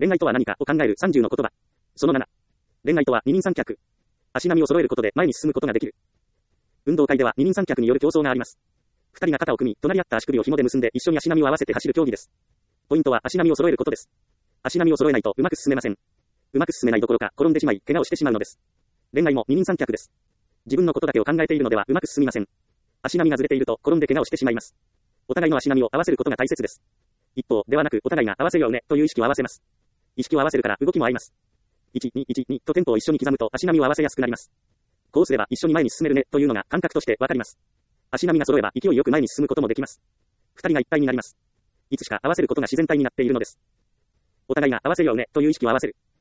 恋愛とは何かを考える30の言葉。その7。恋愛とは二人三脚。足並みを揃えることで前に進むことができる。運動会では二人三脚による競争があります。二人が肩を組み、隣り合った足首を紐で結んで一緒に足並みを合わせて走る競技です。ポイントは足並みを揃えることです。足並みを揃えないとうまく進めません。うまく進めないどころか転んでしまい、怪我をしてしまうのです。恋愛も二人三脚です。自分のことだけを考えているのではうまく進みません。足並みがずれていると転んで怪我をしてしまいます。お互いの足並みを合わせることが大切です。一方ではなくお互いが合わせようねという意識を合わせます。意識を合わせるから動きも合います。1、2、1、2とテンポを一緒に刻むと足並みを合わせやすくなります。こうすれば一緒に前に進めるねというのが感覚としてわかります。足並みが揃えば勢いよく前に進むこともできます。二人が一体になります。いつしか合わせることが自然体になっているのです。お互いが合わせようねという意識を合わせる。